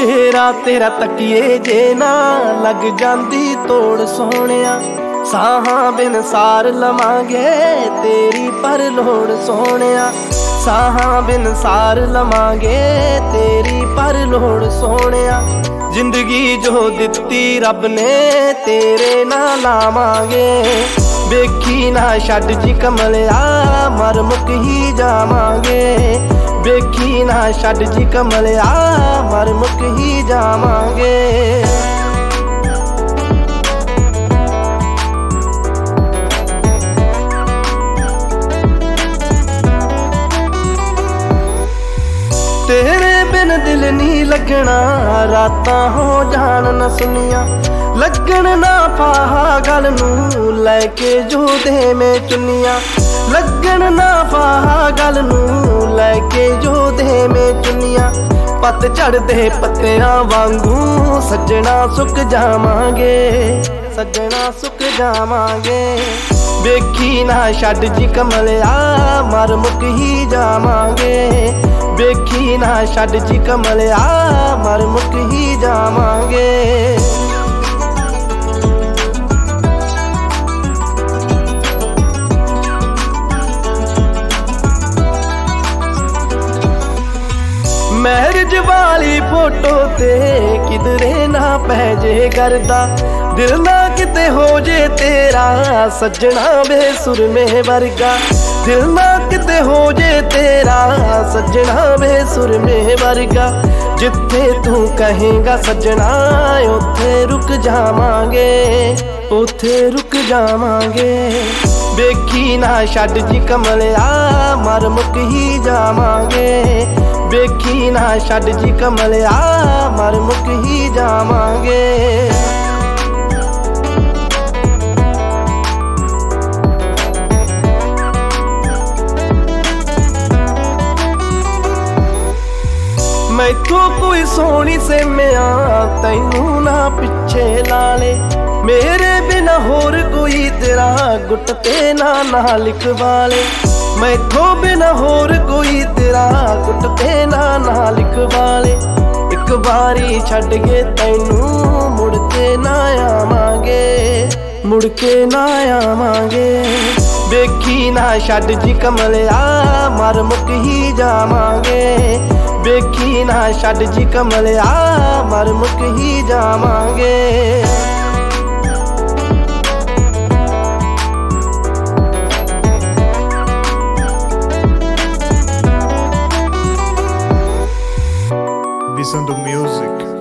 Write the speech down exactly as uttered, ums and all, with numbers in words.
ਚਿਹਰਾ ਤੇਰਾ ਤਕੀਏ ਜੇ ਨਾ ਲੱਗ ਜਾਂਦੀ ਤੋੜ ਸੋਹਣਿਆ। ਸਾਹਾਂ ਬਿਨ ਸਾਰ ਲਵਾਂਗੇ ਤੇਰੀ ਪਰ ਲੋੜ ਸੋਹਣਿਆ। ਸਾਹਾਂ ਬਿਨ ਸਾਰ ਲਵਾਂਗੇ ਤੇਰੀ ਪਰ ਲੋੜ ਸੋਹਣਿਆ। ਜ਼ਿੰਦਗੀ ਜੋ ਦਿੱਤੀ ਰੱਬ ਨੇ ਤੇਰੇ ਨਾਲ ਲਾਵਾਂਗੇ। ਵੇਖੀ ਨਾ ਛੱਡ ਜੀ ਕਮਲਿਆ ਮਰ ਮੁੱਕ ਹੀ ਜਾਵਾਂਗੇ। ਵੇਖੀ ਨਾ ਛੱਡ ਜੀ ਕਮਲਿਆ ਮਰ ਮੁੱਕ ਹੀ ਜਾਵਾਂਗੇ। ਤੇਰੇ ਬਿਨ ਦਿਲ ਨੀ ਲੱਗਣਾ ਰਾਤਾਂ ਹੋ ਜਾਣ ਨਾ ਸੁਨੀਆਂ। ਲੱਗਣ ਨਾ ਫਾਹਾ ਗਲ ਨੂੰ ਲੈ ਕੇ ਜੋ ਦੇ ਮੈਂ ਚੁੰਨੀਆਂ। ਲੱਗਣ ਨਾ ਫਾਹਾ ਗਲ ਨੂੰ ਲੈ ਕੇ ਜੋ ਦੇ ਮੈਂ ਚੁੰਨੀਆਂ। ਪੱਤ ਝੜਦੇ ਪੱਤਿਆਂ ਵਾਂਗੂ ਸੱਜਣਾ ਸੁੱਕ ਜਾਵਾਂਗੇ। ਸੱਜਣਾ ਸੁੱਕ ਜਾਵਾਂਗੇ। ਵੇਖੀ ਨਾ ਛੱਡ ਜੀ ਕਮਲਿਆ ਮਰ ਮੁੱਕ ਹੀ ਜਾਵਾਂਗੇ। ਵੇਖੀ ਨਾ ਛੱਡ ਜੀ ਕਮਲਿਆ ਮਰ ਮੁੱਕ ਹੀ ਜਾਵਾਂਗੇ। ਮੈਰਿਜ ਵਾਲੀ ਫੋਟੋ ਤੇ ਕਿਧਰੇ ਨਾ ਪੈ ਜੇ ਗਰਦਾ। ਦਿਲ ਨਾ ਕਿਤੇ ਹੋ ਜੇ ਤੇਰਾ ਸੱਜਣਾ ਬੇਸੁਰਮੇ ਵਰਗਾ। ਦਿਲ ਨਾ ਕਿਤੇ ਹੋ ਜੇ ਤੇਰਾ ਸੱਜਣਾ ਬੇਸੁਰਮੇ ਵਰਗਾ। ਜਿੱਥੇ ਤੂੰ ਕਹੇਂਗਾ ਸੱਜਣਾ ਉੱਥੇ ਰੁਕ ਜਾਵਾਂਗੇ। ਉੱਥੇ ਰੁਕ ਜਾਵਾਂਗੇ। ਵੇਖੀ ਨਾ ਛੱਡ ਜੀ ਕਮਲਿਆ ਮਰ ਮੁੱਕ ਹੀ ਜਾਵਾਂਗੇ। ਵੇਖੀ ਨਾ ਛੱਡ ਜੀ ਕਮਲਿਆ ਮਰ ਮੁੱਕ ਹੀ ਜਾਵਾਂਗੇ। ਮੈਥੋਂ ਕੋਈ ਸੋਹਣੀ ਸੇਮਿਆ ਤੈਨੂੰ ਨਾ ਪਿੱਛੇ ਲਾ ਲੇ। ਮੇਰੇ ਬਿਨਾ ਹੋਰ ਕੋਈ ਤੇਰਾ ਗੁੱਟ ਤੇ ਨਾ ਨਾ ਲਿਖਵਾ ਲੇ। ਮੈਥੋਂ ਬਿਨਾ ਹੋਰ ਕੋਈ ਤੇਰਾ ਗੁੱਟ ਤੇ ਨਾ ਨਾ ਲਿਖਵਾ ਲੇ। ਇੱਕ ਵਾਰੀ ਛੱਡ ਕੇ ਤੈਨੂੰ ਮੁੜ ਕੇ ਨਾ ਆਵਾਂਗੇ। ਮੁੜ ਕੇ ਨਾ ਆਵਾਂਗੇ। ਵੇਖੀ ਨਾ ਛੱਡ ਜੀ ਕਮਲਿਆ ਮਰ ਮੁੱਕ ਹੀ ਜਾਵਾਂਗੇ। ਵੇਖੀ ਨਾ ਛੱਡ ਜੀ ਕਮਲਿਆ ਮਰ ਮੁੱਕ ਹੀ ਜਾਵਾਂਗੇ। Visando music.